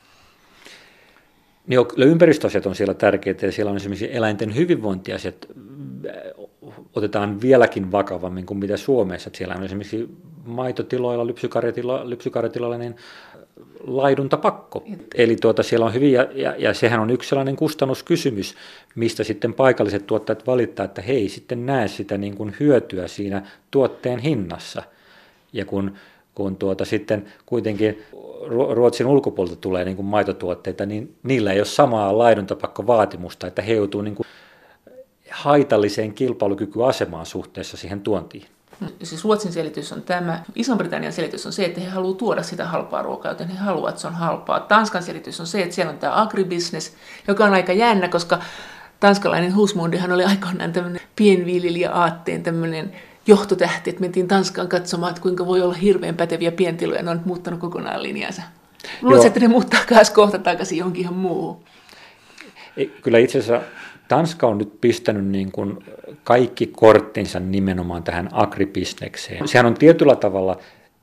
Niin, ympäristöasiat on siellä tärkeitä ja siellä on esimerkiksi eläinten hyvinvointiasiat otetaan vieläkin vakavammin kuin mitä Suomessa. Siellä on esimerkiksi maitotiloilla, lypsykarjatiloilla niin laiduntapakko. Eli siellä on hyvin, ja sehän on yksi sellainen kustannuskysymys, mistä sitten paikalliset tuottajat valittaa, että he ei sitten näe sitä niin kuin hyötyä siinä tuotteen hinnassa. Ja kun sitten kuitenkin Ruotsin ulkopuolelta tulee niin kuin maitotuotteita, niin niillä ei ole samaa laiduntapakkovaatimusta, että he joutuu niin kuin haitalliseen kilpailukykyasemaan suhteessa siihen tuontiin. Siis Ruotsin selitys on tämä. Ison-Britannian selitys on se, että he haluavat tuoda sitä halpaa ruokaa, joten he haluavat, että se on halpaa. Tanskan selitys on se, että siellä on tämä agribusiness, joka on aika jännä, koska tanskalainen Husmundihan oli aikoinaan tämmöinen pienviljelijä-aatteen tämmöinen johtotähti, että mentiin Tanskaan katsomaan, että kuinka voi olla hirveän päteviä pientiloja, ne on nyt muuttanut kokonaan linjansa. Luuletko, että ne muuttaa kohta takaisin johonkin ihan muuhun? Kyllä itse asiassa Tanska on nyt pistänyt niin kuin kaikki korttinsa nimenomaan tähän agribisnekseen. Sehän on tietyllä tavalla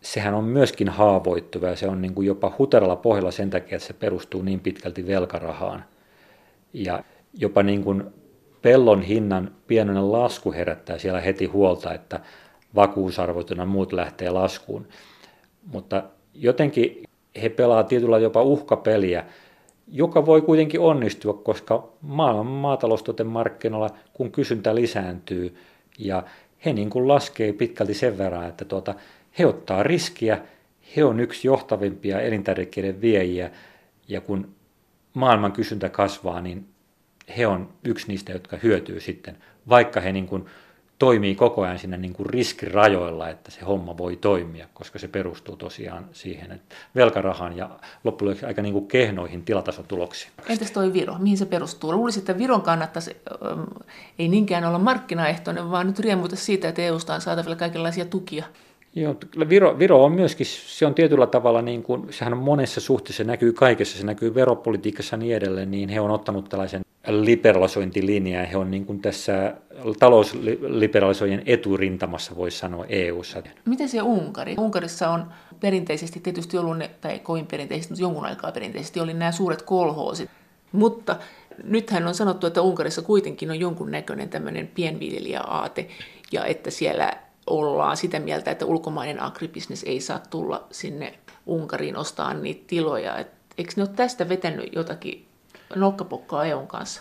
sehän on myöskin haavoittuva ja se on niin kuin jopa huteralla pohjalla sen takia, että se perustuu niin pitkälti velkarahaan. Ja jopa niin kuin pellon hinnan pienoinen lasku herättää siellä heti huolta, että vakuusarvot ja muut lähtee laskuun. Mutta jotenkin he pelaa tietyllä jopa uhkapeliä, joka voi kuitenkin onnistua, koska maailman maataloustuotemarkkinoilla, kun kysyntä lisääntyy, ja he niin kuin laskee pitkälti sen verran, että he ottaa riskiä, he on yksi johtavimpia elintarvikkeiden viejiä, ja kun maailman kysyntä kasvaa, niin he on yksi niistä, jotka hyötyy sitten, vaikka he niin kuin toimii koko ajan siinä niin kuin riskirajoilla, että se homma voi toimia, koska se perustuu tosiaan siihen, että velkarahaan ja loppujen lopuksi aika niin kuin kehnoihin tilatasotuloksiin. Entäs toi Viro, mihin se perustuu? Luulisin, että Viron kannattaisi ei niinkään olla markkinaehtoinen, vaan nyt riemuita siitä, että EUsta on saatavilla kaikenlaisia tukia. Joo, Viro on myöskin, se on tietyllä tavalla, niin kuin, sehän on monessa suhteessa, se näkyy kaikessa, se näkyy veropolitiikassa ja niin edelleen, niin he on ottanut tällaisen liberalisointilinjan ja he on niin kuin tässä talousliberalisoijien eturintamassa, voisi sanoa EU:ssa. Miten se Unkari? Unkarissa on perinteisesti tietysti ollut, tai kovin perinteisesti, mutta jonkun aikaa perinteisesti oli nämä suuret kolhoosit, mutta nythän on sanottu, että Unkarissa kuitenkin on jonkun näköinen tämmöinen pienviljelijäaate ja että siellä ollaan sitä mieltä, että ulkomainen agribisnes ei saa tulla sinne Unkariin ostaa niitä tiloja. Eikö ne ole tästä vetänyt jotakin nokkapokkaa EUn kanssa?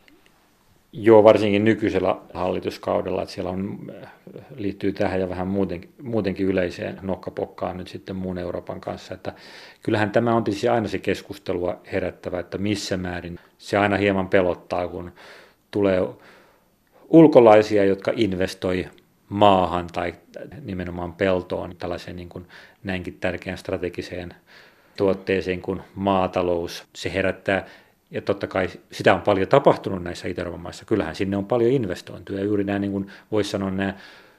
Joo, varsinkin nykyisellä hallituskaudella, että siellä liittyy tähän ja vähän muutenkin yleiseen nokkapokkaan nyt sitten muun Euroopan kanssa. Että kyllähän tämä on tietysti aina se keskustelua herättävä, että missä määrin se aina hieman pelottaa, kun tulee ulkolaisia, jotka investoi maahan tai nimenomaan peltoon tällaiseen niin kuin näinkin tärkeään strategiseen tuotteeseen kuin maatalous. Se herättää, ja totta kai sitä on paljon tapahtunut näissä Itä-Euroopan maissa. Kyllähän sinne on paljon investointuja. Ja juuri nämä, niin kuin voisi sanoa, nämä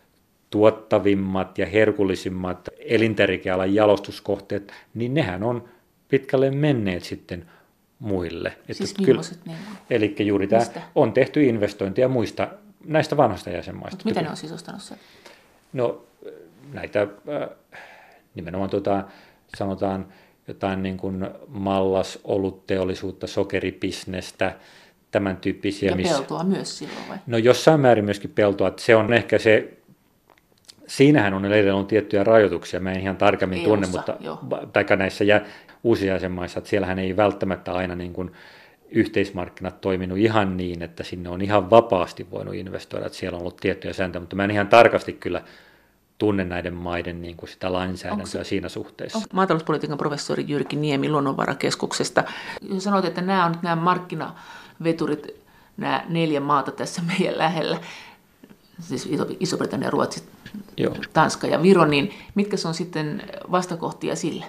tuottavimmat ja herkullisimmat elintarvikealan jalostuskohteet, niin nehän on pitkälle menneet sitten muille. Siis millaiset ne on? Eli juuri tämä on tehty investointeja muista näistä vanhoista jäsenmaista. Mutta mitä ne on sisustanut sen? No näitä nimenomaan sanotaan jotain niin kuin mallasolutteollisuutta, sokeribisnestä, tämän tyyppisiä. Ja peltoa myös silloin vai? No jossain määrin myöskin peltoa, että se on ehkä se, siinähän on edelleen on tiettyjä rajoituksia, mä en ihan tarkemmin tunne, mutta taikka näissä uusissa jäsenmaissa, että siellähän ei välttämättä aina niin kuin yhteismarkkinat toiminut ihan niin, että sinne on ihan vapaasti voinut investoida, että siellä on ollut tiettyjä sääntöjä, mutta mä en ihan tarkasti kyllä tunne näiden maiden niin kuin sitä lainsäädäntöä siinä suhteessa. Maatalouspolitiikan professori Jyrki Niemi Luonnonvarakeskuksesta. Jos sanoit, että nämä on nyt nämä markkinaveturit, nämä 4 maata tässä meidän lähellä, siis Iso-Britannia, Ruotsi, Tanska ja Viro, niin mitkä on sitten vastakohtia sille?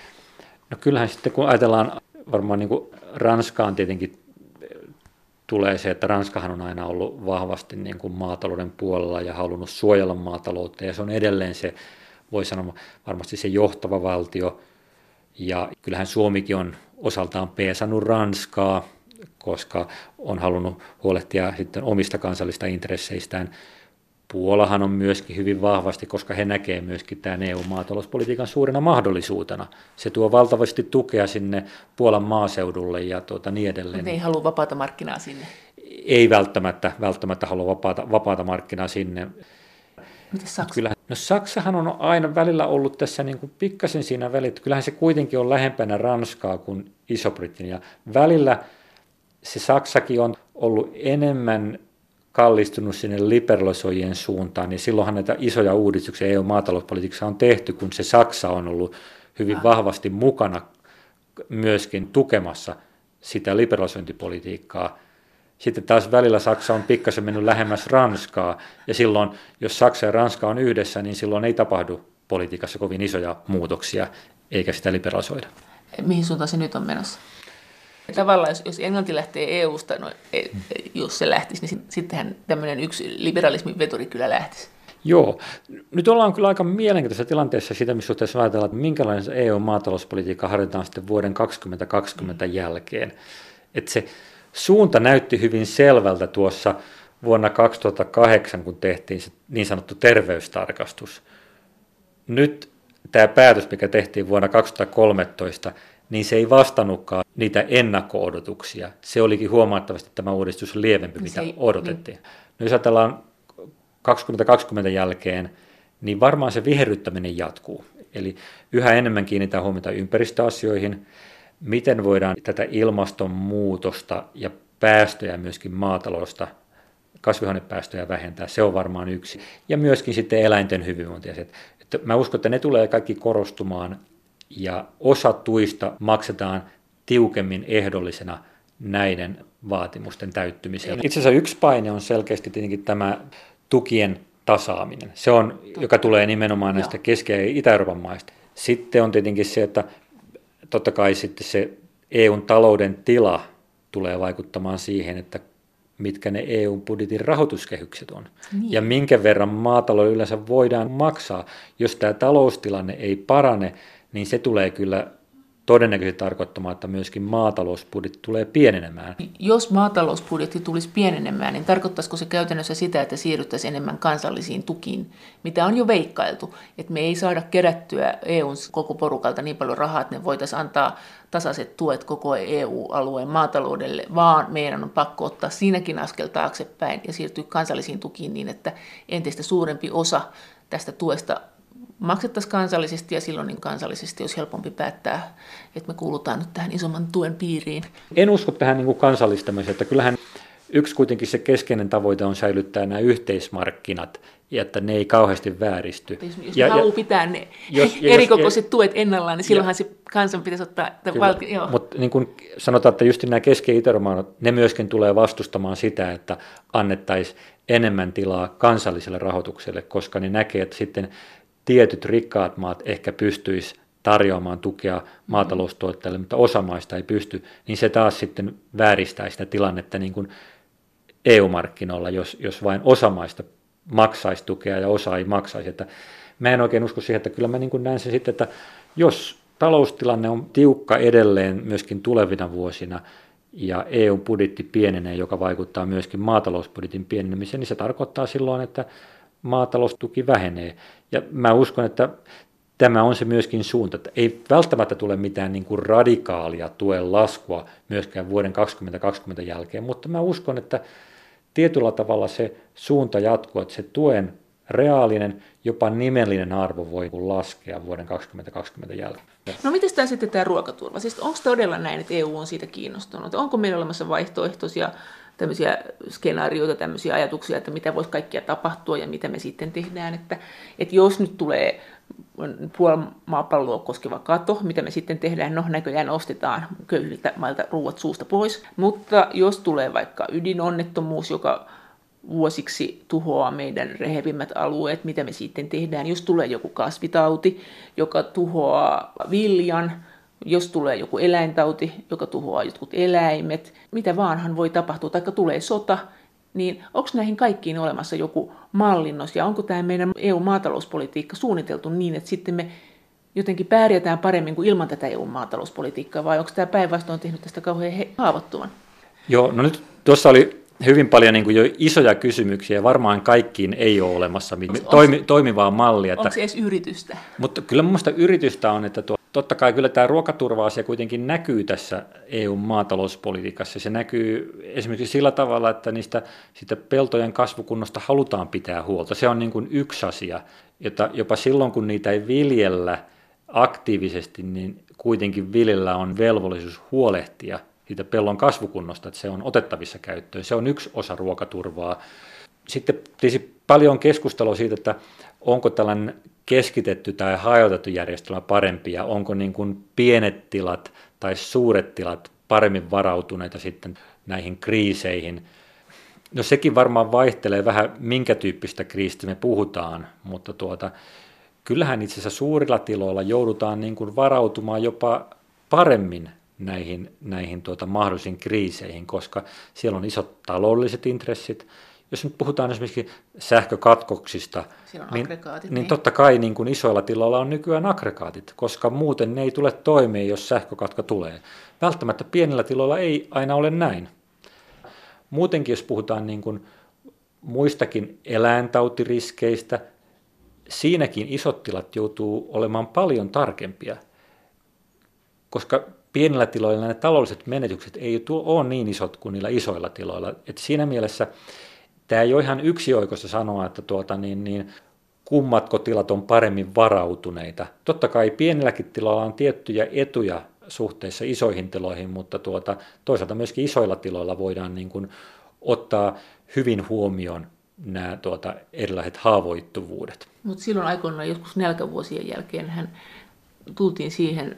No kyllähän sitten kun ajatellaan varmaan niin kuin Ranskaan tietenkin tulee se, että Ranskahan on aina ollut vahvasti niin kuin maatalouden puolella ja halunnut suojella maataloutta, ja se on edelleen se, voi sanoa varmasti se johtava valtio, ja kyllähän Suomikin on osaltaan peesannut Ranskaa, koska on halunnut huolehtia sitten omista kansallista intresseistään. Puolahan on myöskin hyvin vahvasti, koska he näkee myöskin tämän EU-maatalouspolitiikan suurena mahdollisuutena. Se tuo valtavasti tukea sinne Puolan maaseudulle ja niin edelleen. Mutta ei halua vapaata markkinaa sinne? Ei välttämättä halua vapaata markkinaa sinne. Miten Saksa? No Saksahan on aina välillä ollut tässä niin kuin pikkasen siinä välissä. Kyllähän se kuitenkin on lähempänä Ranskaa kuin Iso-Britannia. Välillä se Saksakin on ollut enemmän kallistunut sinne liberalisoijien suuntaan, niin silloinhan näitä isoja uudistuksia EU-maatalouspolitiikassa on tehty, kun se Saksa on ollut hyvin vahvasti mukana myöskin tukemassa sitä liberalisointipolitiikkaa. Sitten taas välillä Saksa on pikkasen mennyt lähemmäs Ranskaa, ja silloin, jos Saksa ja Ranska on yhdessä, niin silloin ei tapahdu politiikassa kovin isoja muutoksia, eikä sitä liberalisoida. Mihin suuntaan se nyt on menossa? Tavallaan, jos Englanti lähtee EUsta, jos se lähtisi, niin sittenhän tämmöinen yksi liberalismin veturi kyllä lähtisi. Joo. Nyt ollaan kyllä aika mielenkiintoisessa tilanteessa sitä, missä suhteessa ajatellaan, että minkälainen EU-maatalouspolitiikka harjoitetaan sitten vuoden 2020 jälkeen. Että se suunta näytti hyvin selvältä tuossa vuonna 2008, kun tehtiin se niin sanottu terveystarkastus. Nyt tämä päätös, mikä tehtiin vuonna 2013, niin se ei vastannutkaan niitä ennakko-odotuksia. Se olikin huomattavasti tämä uudistus lievempi, mitä odotettiin. Niin. No jos ajatellaan 2020 jälkeen, niin varmaan se viherryttäminen jatkuu. Eli yhä enemmän kiinnitetään huomiota ympäristöasioihin, miten voidaan tätä ilmastonmuutosta ja päästöjä myöskin maataloudesta, kasvihuonepäästöjä vähentää, se on varmaan yksi. Ja myöskin sitten eläinten hyvinvointiasiat. Että mä uskon, että ne tulee kaikki korostumaan ja osa tuista maksetaan tiukemmin ehdollisena näiden vaatimusten täyttymiseen. Itse asiassa yksi paine on selkeästi tietenkin tämä tukien tasaaminen. Se on, joka tulee nimenomaan näistä Keski- ja Itä-Euroopan maista. Sitten on tietenkin se, että totta kai sitten se EUn talouden tila tulee vaikuttamaan siihen, että mitkä ne EUn budjetin rahoituskehykset on. Niin. Ja minkä verran maatalouden yleensä voidaan maksaa. Jos tämä taloustilanne ei parane, niin se tulee kyllä todennäköisesti tarkoittamaan, että myöskin maatalousbudjetti tulee pienenemään. Jos maatalousbudjetti tulisi pienenemään, niin tarkoittaisiko se käytännössä sitä, että siirryttäisiin enemmän kansallisiin tukiin, mitä on jo veikkailtu, että me ei saada kerättyä EUn koko porukalta niin paljon rahaa, että ne voitaisiin antaa tasaiset tuet koko EU-alueen maataloudelle, vaan meidän on pakko ottaa siinäkin askel taaksepäin ja siirtyä kansallisiin tukiin niin, että entistä suurempi osa tästä tuesta maksettaisiin kansallisesti ja silloin niin kansallisesti olisi helpompi päättää, että me kuulutaan nyt tähän isomman tuen piiriin. En usko tähän niin kuin kansallistamiseen, että kyllähän yksi kuitenkin se keskeinen tavoite on säilyttää nämä yhteismarkkinat ja että ne ei kauheasti vääristy. Jos haluaa pitää ne erikokoiset tuet ennallaan, niin silloinhan se kansan pitäisi ottaa valtio. Mutta niin kuin sanotaan, että just nämä Keski- ja Itä-Euroopan, ne myöskin tulee vastustamaan sitä, että annettaisiin enemmän tilaa kansalliselle rahoitukselle, koska ne näkee, että sitten tietyt rikkaat maat ehkä pystyisi tarjoamaan tukea maataloustuottajille, mutta osa maista ei pysty, niin se taas sitten vääristää sitä tilannetta niin kuin EU-markkinoilla, jos vain osa maista maksaisi tukea ja osa ei maksaisi. Että mä en oikein usko siihen, että kyllä mä niin kuin näen sen sitten, että jos taloustilanne on tiukka edelleen myöskin tulevina vuosina ja EU-budjetti pienenee, joka vaikuttaa myöskin maatalousbudjetin pienenemiseen, niin se tarkoittaa silloin, että maataloustuki vähenee. Ja mä uskon, että tämä on se myöskin suunta, että ei välttämättä tule mitään niin kuin radikaalia tuen laskua myöskään vuoden 2020 jälkeen, mutta mä uskon, että tietyllä tavalla se suunta jatkuu, että se tuen reaalinen, jopa nimellinen arvo voi laskea vuoden 2020 jälkeen. No miten sitten tämä ruokaturva? Siis onko todella näin, että EU on siitä kiinnostunut? Onko meillä olemassa vaihtoehtoisia tämmöisiä skenaarioita, tämmöisiä ajatuksia, että mitä voisi kaikkia tapahtua ja mitä me sitten tehdään, että jos nyt tulee puoli maapalloa koskeva kato, mitä me sitten tehdään, no näköjään ostetaan köyhiltä mailta ruuat suusta pois, mutta jos tulee vaikka ydinonnettomuus, joka vuosiksi tuhoaa meidän rehevimmät alueet, mitä me sitten tehdään, jos tulee joku kasvitauti, joka tuhoaa viljan, jos tulee joku eläintauti, joka tuhoaa jotkut eläimet, mitä vaanhan voi tapahtua, taikka tulee sota, niin onko näihin kaikkiin olemassa joku mallinnos, ja onko tämä meidän EU-maatalouspolitiikka suunniteltu niin, että sitten me jotenkin pärjätään paremmin kuin ilman tätä EU-maatalouspolitiikkaa, vai onko tämä päinvastoin tehnyt tästä kauhean haavoittuvan? Joo, no nyt tuossa oli hyvin paljon niin kuin jo isoja kysymyksiä, ja varmaan kaikkiin ei ole olemassa toimivaa mallia. Onko se edes yritystä? Mutta kyllä mun mielestä yritystä on, että totta kai kyllä tämä ruokaturva-asia kuitenkin näkyy tässä EU-maatalouspolitiikassa. Se näkyy esimerkiksi sillä tavalla, että siitä peltojen kasvukunnosta halutaan pitää huolta. Se on niin kuin yksi asia, jota jopa silloin, kun niitä ei viljellä aktiivisesti, niin kuitenkin viljellä on velvollisuus huolehtia siitä pellon kasvukunnosta, että se on otettavissa käyttöön. Se on yksi osa ruokaturvaa. Sitten tietysti paljon keskustelua siitä, että onko tällainen keskitetty tai hajautettu järjestelmä parempi ja onko niin kuin pienet tilat tai suuret tilat paremmin varautuneita sitten näihin kriiseihin. No sekin varmaan vaihtelee vähän, minkä tyyppistä kriisistä me puhutaan, mutta kyllähän itse asiassa suurilla tiloilla joudutaan niin kuin varautumaan jopa paremmin näihin mahdollisiin kriiseihin, koska siellä on isot taloudelliset intressit. Jos nyt puhutaan esimerkiksi sähkökatkoksista, niin totta kai niin kuin isoilla tiloilla on nykyään aggregaatit, koska muuten ne ei tule toimeen, jos sähkökatko tulee. Välttämättä pienillä tiloilla ei aina ole näin. Muutenkin, jos puhutaan niin kuin muistakin eläintautiriskeistä, siinäkin isot tilat joutuu olemaan paljon tarkempia, koska pienillä tiloilla ne taloudelliset menetykset ei ole niin isot kuin niillä isoilla tiloilla. Et siinä mielessä tämä ei ole ihan yksioikoista sanoa, että kummatko tilat on paremmin varautuneita. Totta kai pienilläkin tiloilla on tiettyjä etuja suhteessa isoihin tiloihin, mutta toisaalta myöskin isoilla tiloilla voidaan niin kuin ottaa hyvin huomioon nämä erilaiset haavoittuvuudet. Mutta silloin aikoinaan joskus nälkävuosien jälkeen hän tultiin siihen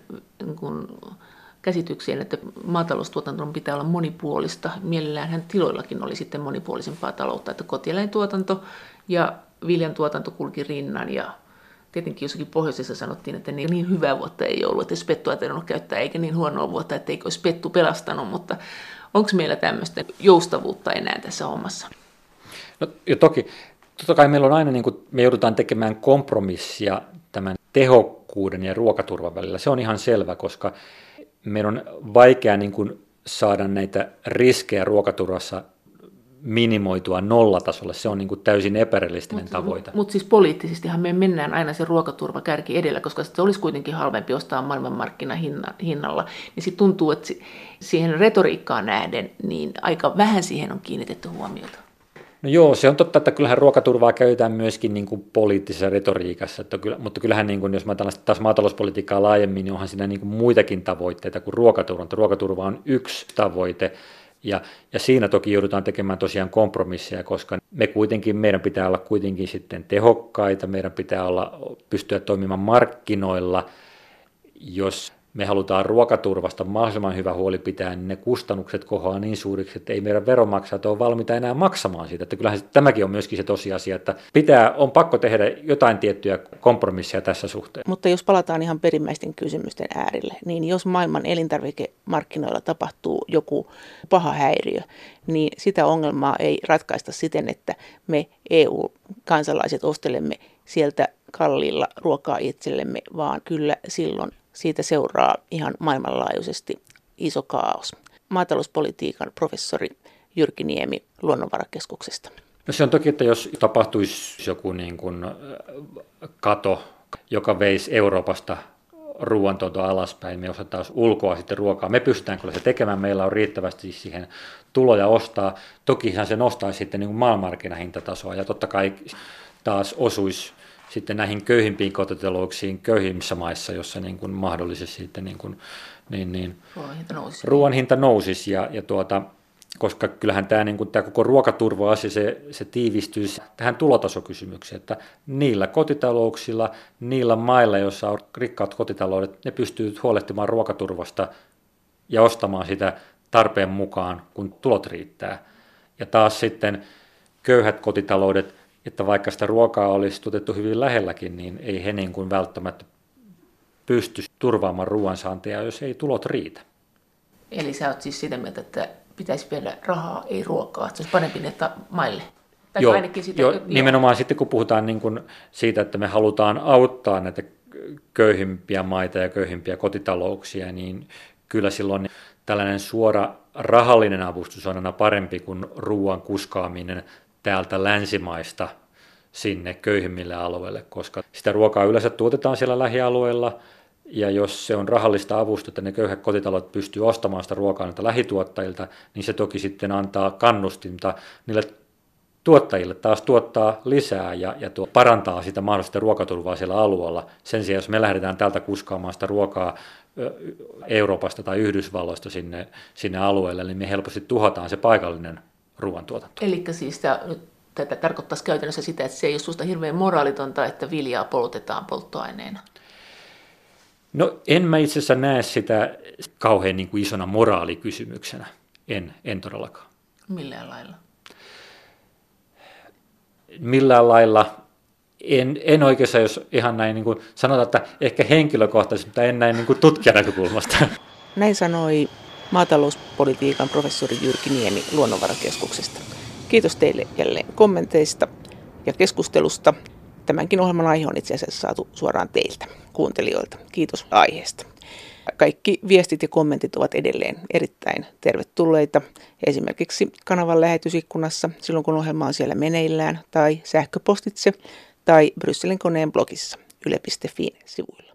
käsitykseen, että maataloustuotanton pitää olla monipuolista. Mielellään hän tiloillakin oli sitten monipuolisempaa taloutta, että kotieläintuotanto ja viljantuotanto kulki rinnan ja tietenkin jossakin pohjoisessa sanottiin, että niin hyvää vuotta ei ollut, että jos pettua ei tarvinnut käyttää, eikä niin huonoa vuotta, että eikö olisi pettu pelastanut, mutta onko meillä tämmöistä joustavuutta enää tässä hommassa? No, ja totta kai meillä on aina, me joudutaan tekemään kompromissia tämän tehokkuuden ja ruokaturvan välillä. Se on ihan selvä, koska meidän on vaikea saada näitä riskejä ruokaturvassa minimoitua nollatasolle. Se on täysin epärealistinen tavoite. Mutta siis poliittisestihan me mennään aina se ruokaturva kärki edellä, koska se olisi kuitenkin halvempi ostaa maailmanmarkkinahinnalla. Niin sitten tuntuu, että siihen retoriikkaan nähden niin aika vähän siihen on kiinnitetty huomiota. No joo, se on totta, että kyllähän ruokaturvaa käytetään myöskin poliittisessa retoriikassa, mutta kyllähän jos mä taas maatalouspolitiikkaa laajemmin, niin onhan siinä muitakin tavoitteita kuin ruokaturva. Ruokaturva on yksi tavoite, ja siinä toki joudutaan tekemään tosiaan kompromisseja, koska meidän pitää olla kuitenkin sitten tehokkaita, meidän pitää pystyä toimimaan markkinoilla, jos me halutaan ruokaturvasta mahdollisimman hyvä huoli pitää, niin ne kustannukset kohoaa niin suuriksi, että ei meidän veronmaksajat ole valmiita enää maksamaan siitä. Että kyllähän tämäkin on myöskin se tosiasia, että on pakko tehdä jotain tiettyjä kompromisseja tässä suhteen. Mutta jos palataan ihan perimmäisten kysymysten äärelle, niin jos maailman elintarvikemarkkinoilla tapahtuu joku paha häiriö, niin sitä ongelmaa ei ratkaista siten, että me EU-kansalaiset ostelemme sieltä kalliilla ruokaa itsellemme, vaan kyllä silloin siitä seuraa ihan maailmanlaajuisesti iso kaos. Maatalouspolitiikan professori Jyrki Niemi Luonnonvarakeskuksesta. No se on toki, että jos tapahtuisi joku kato, joka veisi Euroopasta ruoantuotantoa alaspäin, me osataan ulkoa sitten ruokaa. Me pystytään kyllä se tekemään, meillä on riittävästi siihen tuloja ostaa. Tokihan se nostaisi sitten maailmanmarkkinahintatasoa ja totta kai taas osuisi sitten näihin köyhimpiin kotitalouksiin köyhimmissä maissa, jossa mahdollisesti sitten ruoan hinta nousisi koska kyllähän tämä koko ruokaturva-asia, se tiivistyy tähän tulotasokysymykseen, että niillä kotitalouksilla, niillä mailla, joissa on rikkaat kotitaloudet, ne pystyy huolehtimaan ruokaturvasta ja ostamaan sitä tarpeen mukaan, kun tulot riittää. Ja taas sitten köyhät kotitaloudet, että vaikka sitä ruokaa olisi tuotettu hyvin lähelläkin, niin ei he välttämättä pysty turvaamaan ruoansaantia, jos ei tulot riitä. Eli sä oot siis sitä mieltä, että pitäisi viedä rahaa, ei ruokaa, että se olisi parempi näitä maille? Tai ainakin sitä, nimenomaan sitten kun puhutaan siitä, että me halutaan auttaa näitä köyhimpiä maita ja köyhimpiä kotitalouksia, niin kyllä silloin tällainen suora rahallinen avustus on aina parempi kuin ruoan kuskaaminen täältä länsimaista sinne köyhimmille alueille, koska sitä ruokaa yleensä tuotetaan siellä lähialueella, ja jos se on rahallista avustusta, että ne köyhät kotitalot pystyy ostamaan sitä ruokaa näiltä lähituottajilta, niin se toki sitten antaa kannustinta niille tuottajille taas tuottaa lisää ja parantaa sitä mahdollista ruokaturvaa siellä alueella. Sen sijaan, jos me lähdetään täältä kuskaamaan sitä ruokaa Euroopasta tai Yhdysvalloista sinne alueelle, niin me helposti tuhotaan se paikallinen ruoantuotanto. Eli siis tätä tarkoittaisi käytännössä sitä, että se ei ole susta hirveän moraalitonta, että viljaa poltetaan polttoaineena? No en mä itse asiassa näe sitä kauhean isona moraalikysymyksenä. En todellakaan. Millään lailla? Millään lailla. En oikeastaan, jos ihan näin sanotaan, että ehkä henkilökohtaisesti, mutta en näin tutkijanäkökulmasta. Näin sanoi maatalouspolitiikan professori Jyrki Niemi Luonnonvarakeskuksesta. Kiitos teille jälleen kommenteista ja keskustelusta. Tämänkin ohjelman aihe on itse asiassa saatu suoraan teiltä, kuuntelijoilta. Kiitos aiheesta. Kaikki viestit ja kommentit ovat edelleen erittäin tervetulleita. Esimerkiksi kanavan lähetysikkunassa silloin, kun ohjelma on siellä meneillään, tai sähköpostitse tai Brysselin koneen blogissa yle.fi sivuilla.